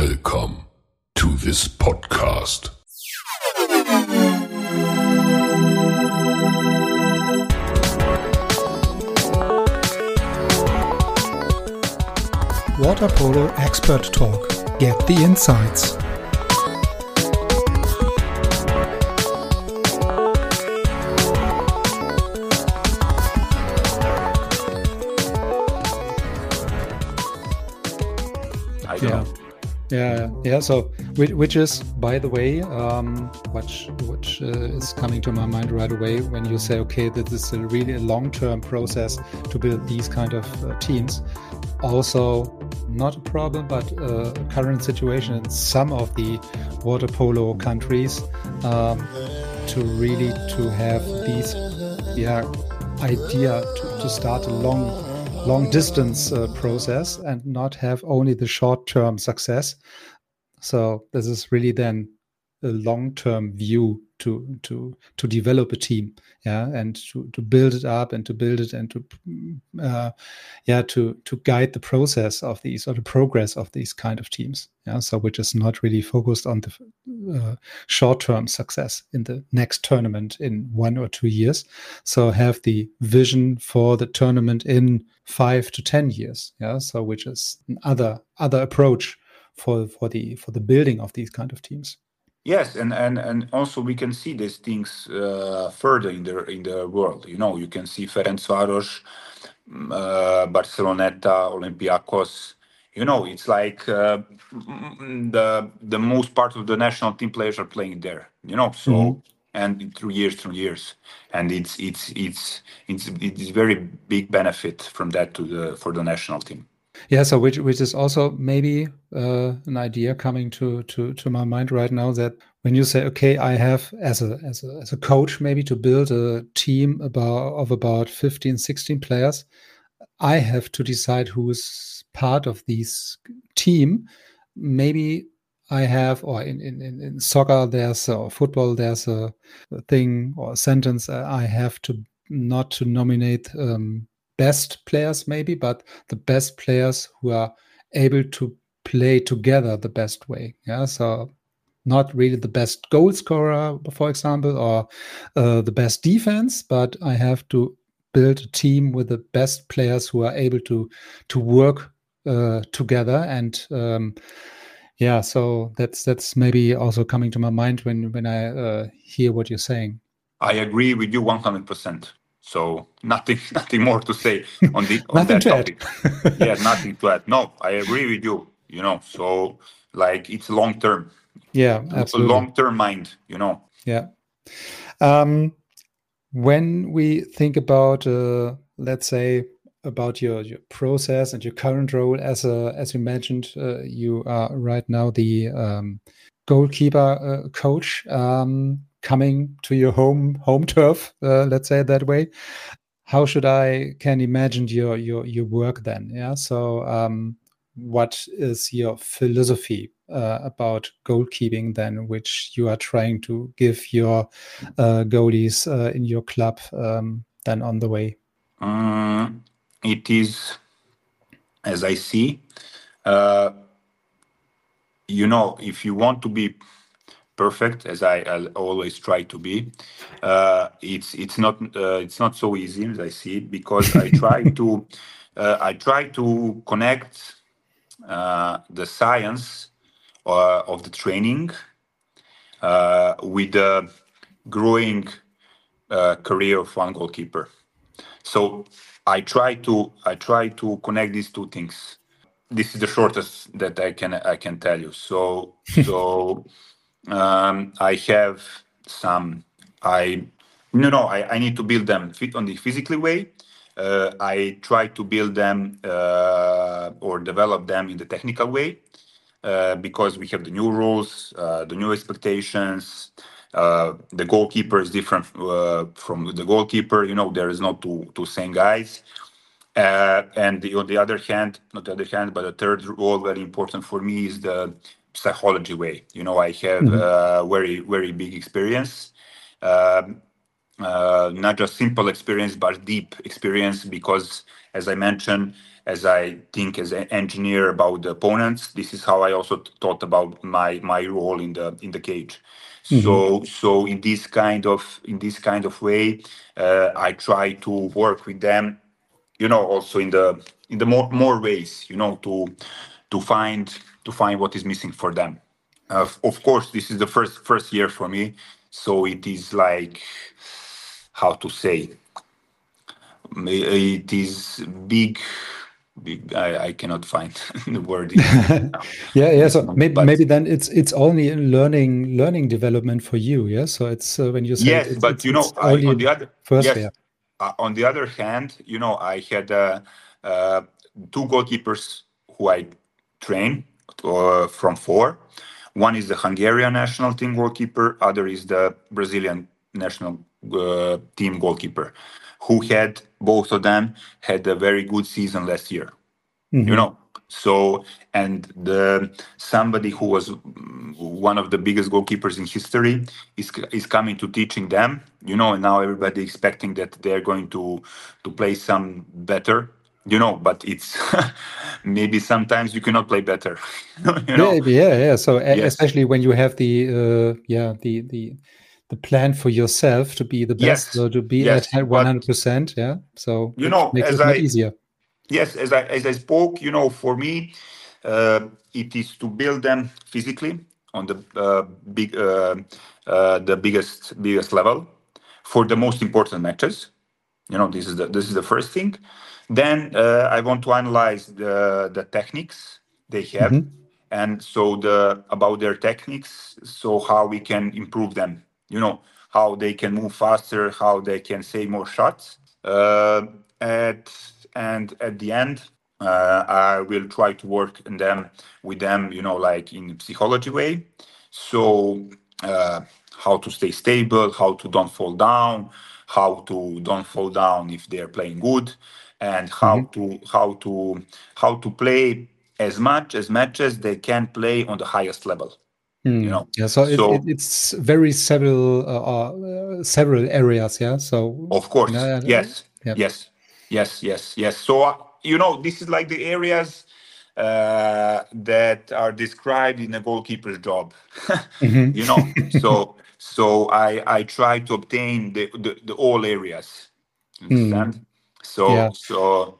Welcome to this podcast. Water Polo Expert Talk. Get the insights. Yeah. So, which is, by the way, which is coming to my mind right away when you say, okay, this is really a long-term process to build these kind of teams. Also, not a problem, but a current situation in some of the water polo countries to have these idea to start a long distance process and not have only the short-term success. So this is really then a long-term view to develop a team, and to build it up and to build it and to guide the process of these or the progress of these kind of teams. So which is not really focused on the short-term success in the next tournament in 1 or 2 years. So have the vision for the tournament in 5 to 10 years. So which is another approach for the building of these kind of teams. Yes, and also we can see these things further in the world. You can see Ferencváros, Barceloneta, Olympiacos. It's like the most part of the national team players are playing there. So and through years, and it's very big benefit from that for the national team. Yeah, so which is also maybe an idea coming to my mind right now, that when you say, okay, I have as a coach maybe to build a team of about 15, 16 players, I have to decide who is part of this team. Maybe I have, or in soccer or football, there's a thing or a sentence, I have to not to nominate best players maybe, but the best players who are able to play together the best way. So not really the best goal scorer, for example, or the best defense, but I have to build a team with the best players who are able to work together. And so that's maybe also coming to my mind when I hear what you're saying. I agree with you 100%. So nothing more to say on that topic. Yeah, nothing to add. No, I agree with you. So like it's long term. Yeah, absolutely. A long-term mind. Yeah. When we think about, let's say, about your process and your current role as you mentioned, you are right now the goalkeeper coach. Coming to your home turf, let's say it that way. How can imagine your work then? So what is your philosophy about goalkeeping then, which you are trying to give your goalies in your club then on the way? It is, as I see, if you want to be perfect, as I always try to be, it's not so easy as I see it, because I try to connect the science of the training with the growing career of one goalkeeper. So I try to connect these two things. This is the shortest that I can tell you. So I have some. I need to build them fit on the physically way. I try to build them or develop them in the technical way, because we have the new rules, the new expectations. The goalkeeper is different from the goalkeeper. There is not two same guys. And on the other hand, not the other hand, but the third role, very important for me, is the psychology way. I have very, very big experience, not just simple experience, but deep experience, because, as I mentioned, as I think as an engineer about the opponents. This is how I also thought about my role in the cage. So in this kind of way, I try to work with them, also in the more ways, to find what is missing for them. Of course, this is the first year for me, so it is like, how to say, it is big. I cannot find the word. Yeah. So maybe then it's only a learning development for you. Yeah. So it's when you say yes, but it's only on the other first. yes, on the other hand, I had 2 goalkeepers who I train from 4. One is the Hungarian national team goalkeeper, other is the Brazilian national team goalkeeper, who had, both of them had a very good season last year. So, and somebody who was one of the biggest goalkeepers in history is coming to teaching them, and now everybody expecting that they're going to play some better, but it's maybe sometimes you cannot play better. Yeah. So Yes. especially when you have the plan for yourself to be the best, Yes. so to be Yes, at 100%. Yeah. So which makes it much easier. Yes, as I spoke, for me, it is to build them physically on the biggest level for the most important matches. This is the first thing. Then I want to analyze the techniques they have, and so about their techniques, so how we can improve them. How they can move faster, how they can save more shots. And at the end, I will try to work with them, like in psychology way. So how to stay stable, how to don't fall down, how to don't fall down if they're playing good, and how to play as much as matches they can play on the highest level. Yeah, so it's very several areas. Yeah, so of course, yes. So this is like the areas that are described in a goalkeeper's job. So I try to obtain the all areas. Understand? So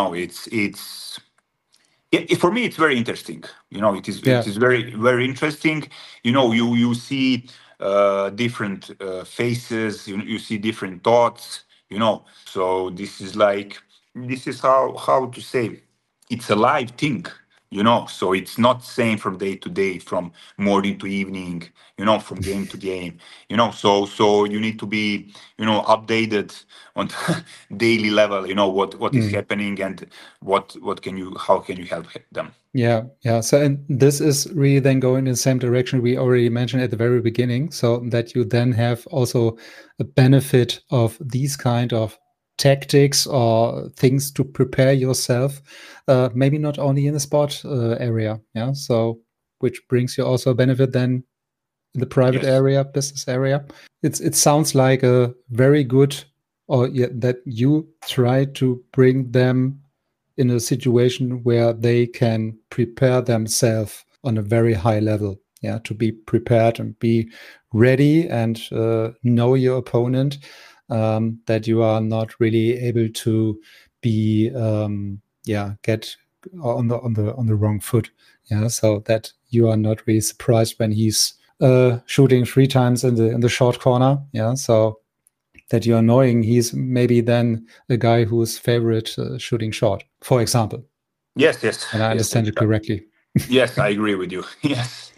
it's for me it's very interesting. It is very, very interesting. You see different faces. You see different thoughts. So this is how to say, it's a live thing. So it's not same from day to day, from morning to evening, from game to game, so you need to be, updated on daily level, what is happening, and how can you help them. Yeah. So, and this is really then going in the same direction we already mentioned at the very beginning, so that you then have also a benefit of these kind of tactics or things to prepare yourself, maybe not only in the sport area. Yeah. So, which brings you also a benefit then in the private area, business area. It sounds like a very good, that you try to bring them in a situation where they can prepare themselves on a very high level. Yeah, to be prepared and be ready and know your opponent, that you are not really able to be get on the wrong foot. Yeah, so that you are not really surprised when he's shooting 3 times in the short corner. Yeah, so that you're knowing he's maybe then a guy who's favorite shooting short, for example. Yes. And I understand it correctly. Yes, I agree with you. Yes.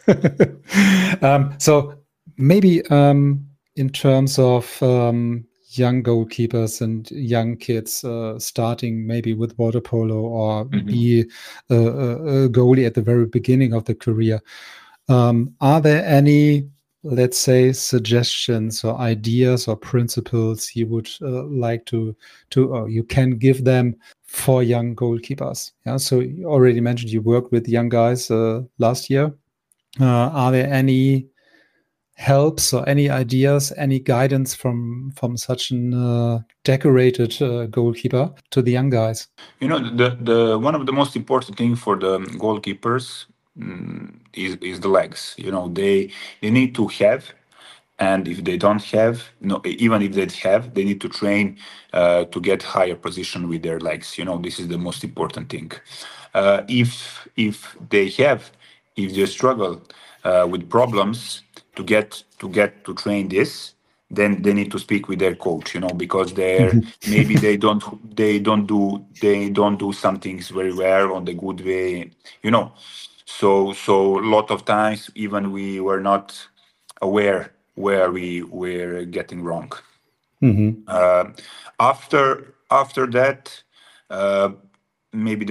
So maybe in terms of young goalkeepers and young kids starting maybe with water polo or be a goalie at the very beginning of the career, are there any, let's say, suggestions or ideas or principles you would like to or you can give them for young goalkeepers? Yeah. So you already mentioned you worked with young guys last year. Are there any helps or any ideas, any guidance from such an decorated goalkeeper to the young guys? The one of the most important thing for the goalkeepers is the legs. They need to have, and if they don't have, no, even if they have, they need to train to get higher position with their legs. This is the most important thing. If they have, if they struggle with problems to get to train this, then they need to speak with their coach, because maybe they don't do some things very well on the good way, So a lot of times even we were not aware where we were getting wrong. After that, maybe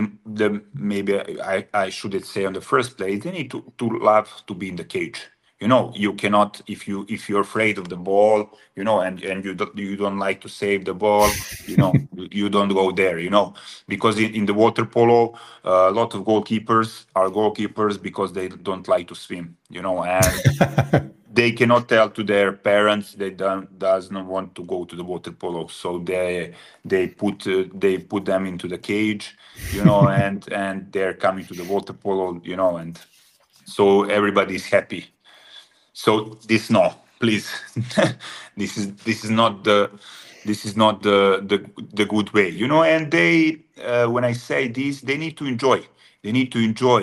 I should say on the first place, they need to love to be in the cage. You cannot, if you're afraid of the ball, and you don't like to save the ball, you don't go there, because in the water polo, a lot of goalkeepers are goalkeepers because they don't like to swim, and they cannot tell to their parents they does not want to go to the water polo, so they put them into the cage, and they're coming to the water polo, and so everybody's happy. So please, this is not the good way, And they, when I say this, they need to enjoy. They need to enjoy,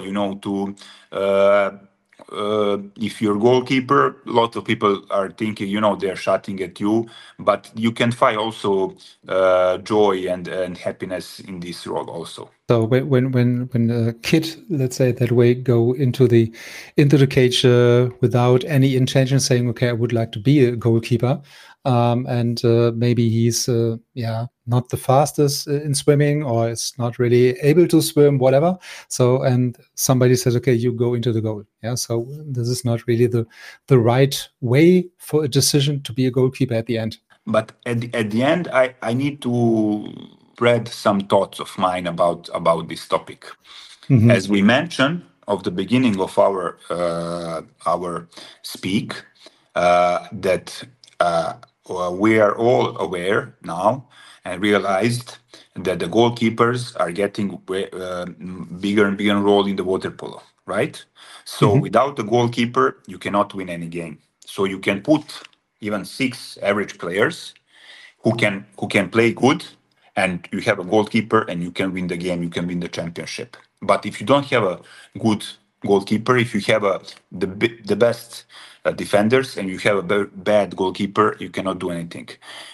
if you're a goalkeeper, a lot of people are thinking, they're shouting at you, but you can find also joy and happiness in this role also. So when a kid, let's say that way, go into the cage without any intention, saying, okay, I would like to be a goalkeeper, and maybe he's not the fastest in swimming, or is not really able to swim, whatever. So, and somebody says, okay, you go into the goal. Yeah. So this is not really the right way for a decision to be a goalkeeper at the end. But at the end, I need to spread some thoughts of mine about this topic. As we mentioned of the beginning of our speak, that we are all aware now and realized that the goalkeepers are getting bigger and bigger role in the water polo, right? So without the goalkeeper, you cannot win any game. So you can put even 6 average players who can play good, and you have a goalkeeper, and you can win the game, you can win the championship. But if you don't have a good goalkeeper, if you have the best defenders, and you have a bad goalkeeper, you cannot do anything.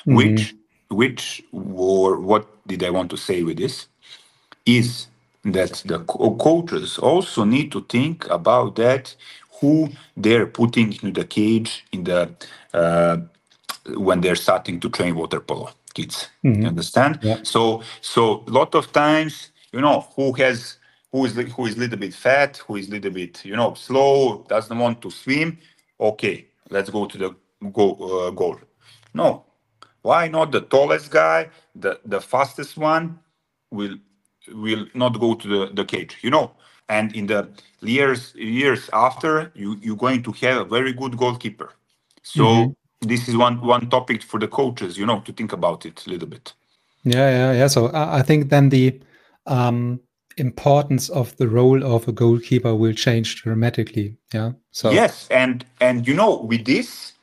Or what did I want to say with this? Is that the coaches also need to think about that, who they're putting into the cage in the when they're starting to train water polo kids. You understand? Yeah. So a lot of times, who is a little bit fat, who is a little bit, slow, doesn't want to swim. Okay, let's go to the goal. No, why not the tallest guy, the fastest one will not go to the cage, And in the years after, you're going to have a very good goalkeeper. So this is one topic for the coaches, to think about it a little bit. Yeah. So I think then the importance of the role of a goalkeeper will change dramatically. Yeah. So yes, and with this,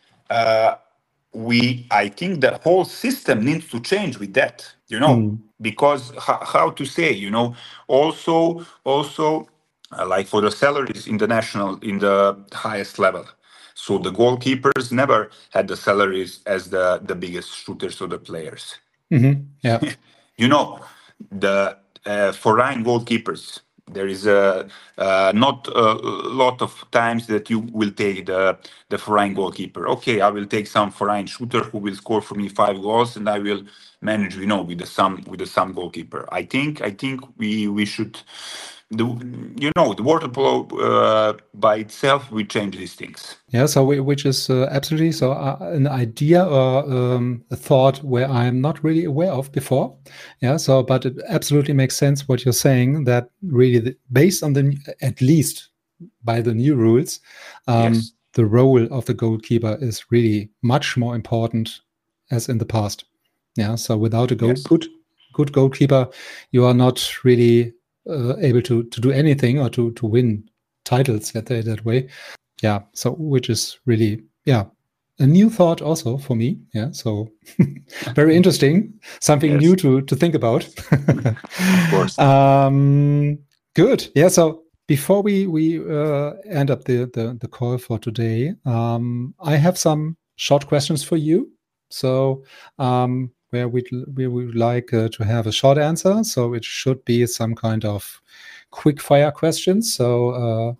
I think the whole system needs to change with that. Because how to say, also like for the salaries in the highest level. So the goalkeepers never had the salaries as the biggest shooters or the players. Yeah. The foreign goalkeepers, there is not a lot of times that you will take the foreign goalkeeper. Okay, I will take some foreign shooter who will score for me 5 goals, and I will manage, with the some goalkeeper. I think we should. The water polo by itself will change these things. Yeah, so which is absolutely so an idea or a thought where I'm not really aware of before. Yeah, so but it absolutely makes sense what you're saying, that really based on at least by the new rules, Yes. the role of the goalkeeper is really much more important as in the past. Yeah. So without a Yes. good goalkeeper, you are not really able to do anything or to win titles, let's say that way. Yeah. So which is really, yeah, a new thought also for me. Yeah. So very interesting. Something Yes. new to think about. Of course. Good. Yeah. So before we end up the call for today, I have some short questions for you. So where we would like to have a short answer. So it should be some kind of quick fire questions. So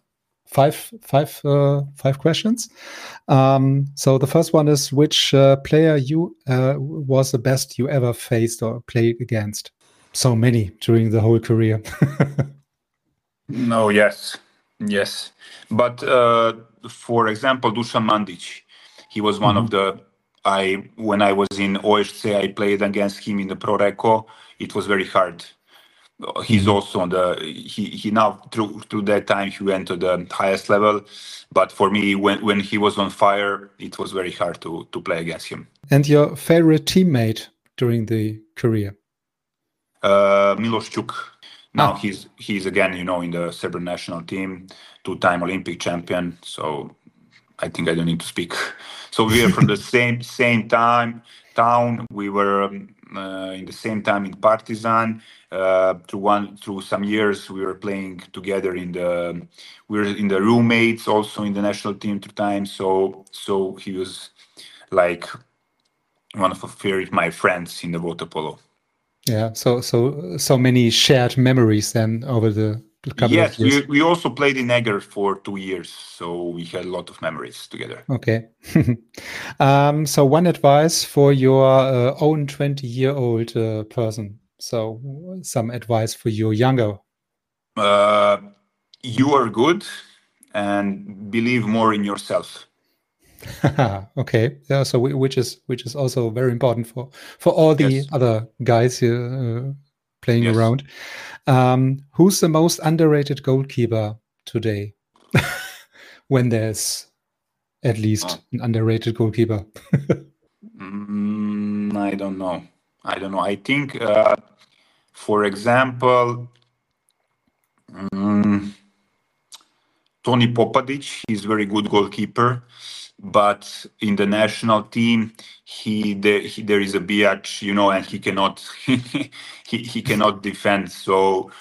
five questions. So the first one is, which player you was the best you ever faced or played against? So many during the whole career. No, yes, yes. But for example, Dusan Mandic, he was one of the. When I was in OSC, I played against him in the Pro Reco. It was very hard. He's also on the. He now through that time he went to the highest level, but for me, when he was on fire, it was very hard to play against him. And your favorite teammate during the career? Milos Chuk. Now he's again, in the Serbian national team, 2-time Olympic champion. So I think I don't need to speak. So we are from the same town. We were in the same time in Partizan. Through some years we were playing together we were in the roommates also in the national team 2 times. So he was like one of my friends in the water polo. Yeah, so many shared memories then over the couple of years. Yes, we also played in Eger for 2 years, so we had a lot of memories together. Okay. So one advice for your own 20-year-old person. So some advice for your younger. You are good, and believe more in yourself. Okay, yeah. So which is also very important for all the other guys here playing around. Who's the most underrated goalkeeper today? When there's at least an underrated goalkeeper. I don't know. I think, for example, Toni Popadic, he's a very good goalkeeper. But in the national team, there is a biatch, and he cannot he cannot defend. So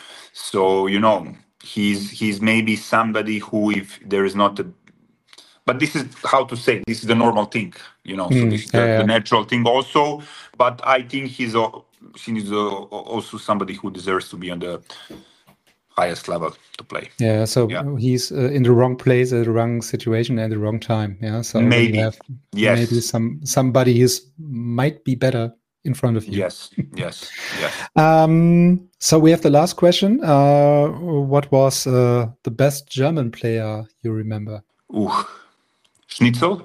he's maybe somebody who, if there is not a, but this is how to say, this is the normal thing, So this is the natural thing also. But I think he's also somebody who deserves to be on the highest level to play. Yeah, so he's in the wrong place at the wrong situation at the wrong time. Yeah, so maybe maybe somebody might be better in front of you. Yes. So we have the last question. What was the best German player you remember? Schnitzel.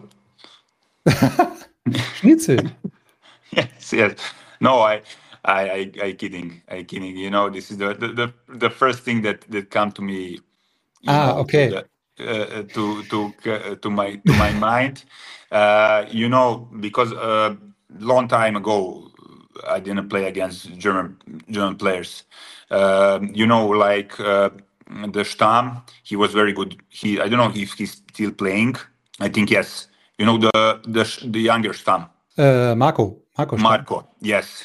Schnitzel. Yes. No, I kidding. This is the first thing that come to me. Okay. To my mind. Because long time ago I didn't play against German players. Like the Stamm, he was very good. I don't know if he's still playing. I think yes. The younger Stamm. Marco. Yes.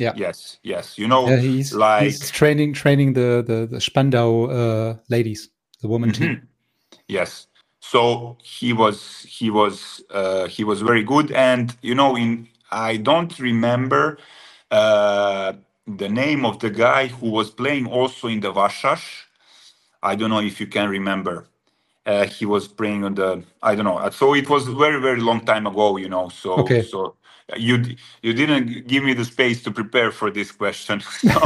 He's training the Spandau ladies, the woman team. Yes. So he was very good, and I don't remember the name of the guy who was playing also in the Vasas. I don't know if you can remember. He was playing on the, I don't know. So it was very, very long time ago, So okay. So you didn't give me the space to prepare for this question.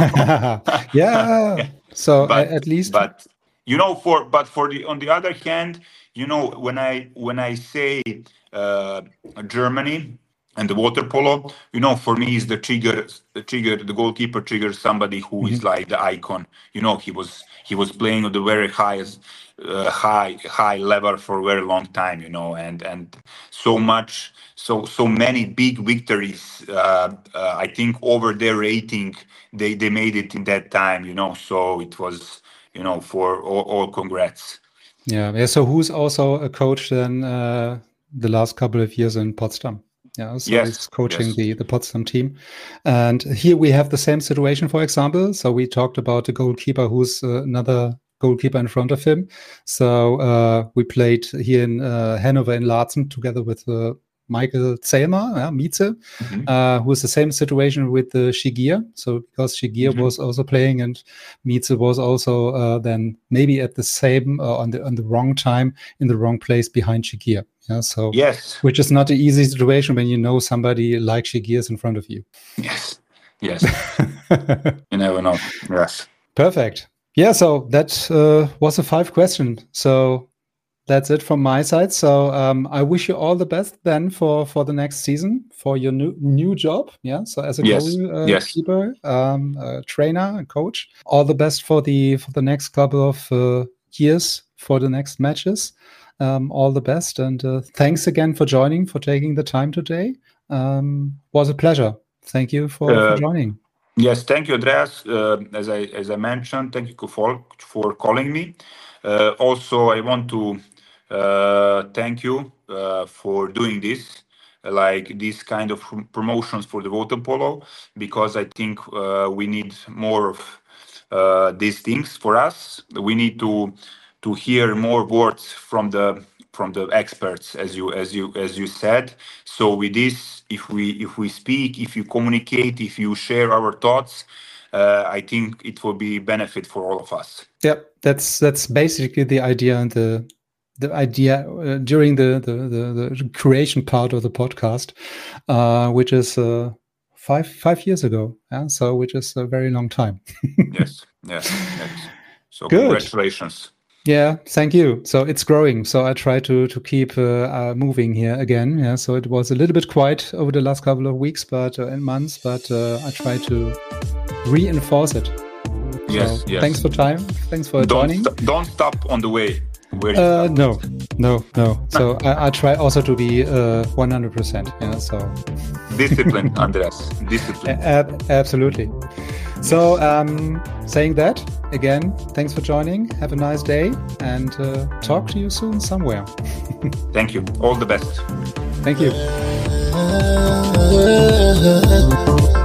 Yeah. So at least, but on the other hand, when I say Germany, And the water polo, for me is the trigger. The goalkeeper triggers somebody who is like the icon. He was playing at the very highest, high level for a very long time. And so many big victories. I think over their rating, they made it in that time. So it was, for all congrats. Yeah. So who's also a coach then the last couple of years in Potsdam? Yeah, so Yes, he's coaching yes. the Potsdam team. And here we have the same situation, for example. So we talked about the goalkeeper who's another goalkeeper in front of him. So we played here in Hanover in Laatzen together with Michael Zellmer, Mieze, who is the same situation with Shigir. So because Shigir was also playing and Mieze was also then maybe at the same on the wrong time in the wrong place behind Shigir. Yeah, so yes, which is not an easy situation when you know somebody like Shigir is in front of you. Yes. You never know. Yes. Perfect. Yeah, so that was a 5 question. So that's it from my side. So I wish you all the best then for the next season, for your new job. Yeah, so as a goalkeeper, trainer, and coach, all the best for the next couple of years for the next matches. All the best, and thanks again for joining, for taking the time today. Was a pleasure. Thank you for joining. Yes, thank you, Andreas. As I mentioned, thank you for calling me. Also, I want to thank you for doing this, like these kind of promotions for the water polo, because I think we need more of these things for us. We need to hear more words from the experts, as you said. So with this, if we speak, if you communicate, if you share our thoughts, I think it will be benefit for all of us. Yeah, that's basically the idea, and the idea during the creation part of the podcast, which is 5 years ago. Yeah, so which is a very long time. Yes. So good. Congratulations. Yeah, thank you. So it's growing. So I try to keep moving here again. Yeah, so it was a little bit quiet over the last couple of weeks, and months, but I try to reinforce it. Yes. Thanks for time. Thanks for joining. Don't stop on the way. No. So I try also to be 100%. Yeah. So discipline, Andreas. Discipline. Absolutely. So saying that again, thanks for joining. Have a nice day, and talk to you soon somewhere. Thank you. All the best. Thank you.